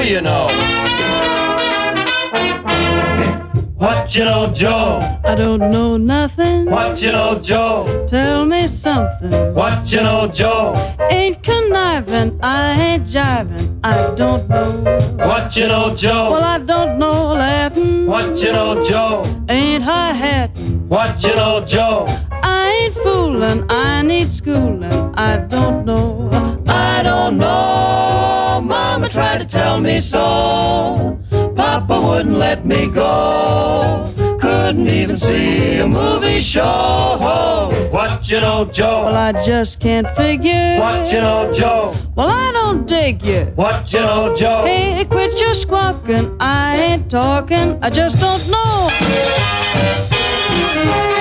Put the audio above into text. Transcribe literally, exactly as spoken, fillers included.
you know? What you know, Joe? I don't know nothing. What you know, Joe? Tell me something. What you know, Joe? Ain't conniving, I ain't jiving, I don't know. What you know, Joe? Well, I don't know Latin. What you know, Joe? Ain't hi-hatting. What you know, Joe? I ain't fooling, I need schooling, I don't know. I don't know. Mama tried to tell me so. Papa wouldn't let me go. Couldn't even see a movie show. What you know, Joe? Well, I just can't figure. What you know, Joe? Well, I don't dig you. What you know, Joe? Hey, quit your squawking, I ain't talking, I just don't know.